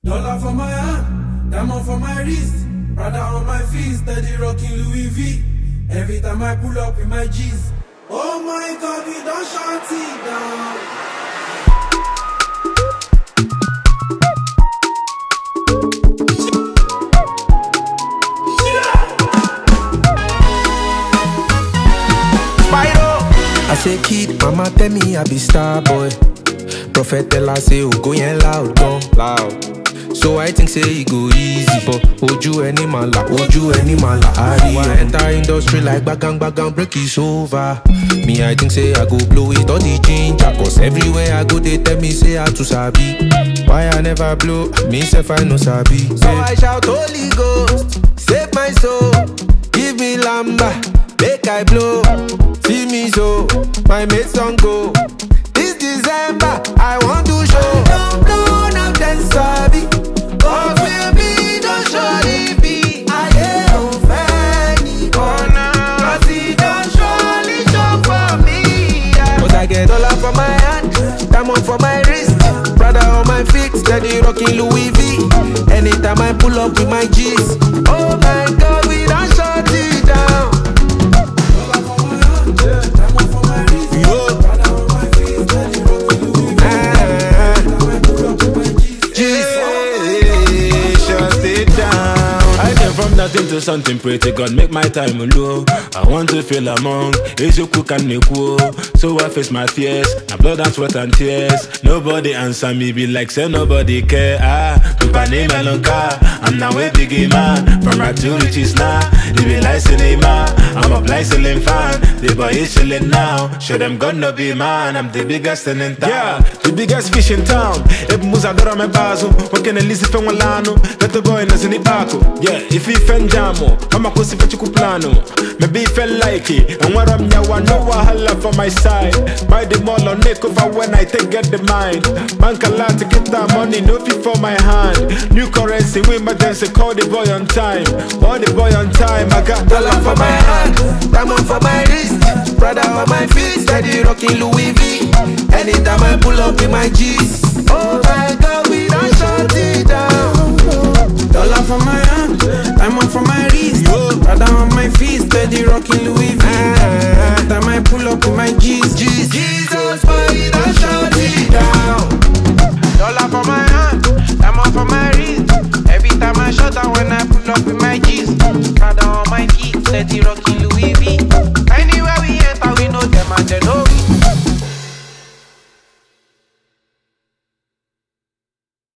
Dollar for my hand, diamond for my wrist, Prada on my feet, steady rocking Louis V. Every time I pull up with my G's. Oh my God, we don't shut it down. I say kid, mama tell me I be star boy. Prophet tell her say go yen loud, gone loud. So I think say it go easy, but oju any mala. I enter industry like bagang, break is over. Me I think say I go blow it all the ginger, cause everywhere I go they tell me say I too sabi. Why I never blow, me self I no sabi. So I shout Holy Ghost, save my soul, give me lamba, make I blow. See me so, my mates don't go. This December, I want to show. Don't blow, now then sabi. Oh baby, don't surely be. I ain't fanny corner, cause he don't surely show for me. But I get dollar for my hand, diamond for my wrist, Prada on my feet, steady rocking Louis V. Anytime I pull up with my G's. Oh my God, we don't shut it down. Nothing to something, pray to God, make my time low. I want to feel among is you cook and cool. So I face my fears, my blood and sweat and tears. Nobody answer me, be like say nobody care. Tupani melonka, I'm now a biggie man. From right to riches now, they be like cinema. I'm a blind ceiling fan, the boy is chilling now. Show them gonna be man, I'm the biggest in town. Yeah, the biggest fish in town. If Muzadora me bazo, what can Elise Fenwalano? Let the boy in the Zinipako. Yeah, if he Fenjamo, I'm a pussy for plano. Maybe he felt like it, and what I'm now, I know I holla for my side. Buy the mall on neck over when I take get the mind. Bank a lot to get that money, no fee for my hand. New currency, we emergency, call the boy on time. Call the boy on time, I got dollar for my hand, diamond for my wrist, Prada on my feet, steady rocking Louis V. Anytime I pull up with my G's. Oh my God, we don't shut it down. Dollar for my hand, diamond for my wrist, Prada on my feet, steady rocking Louis V.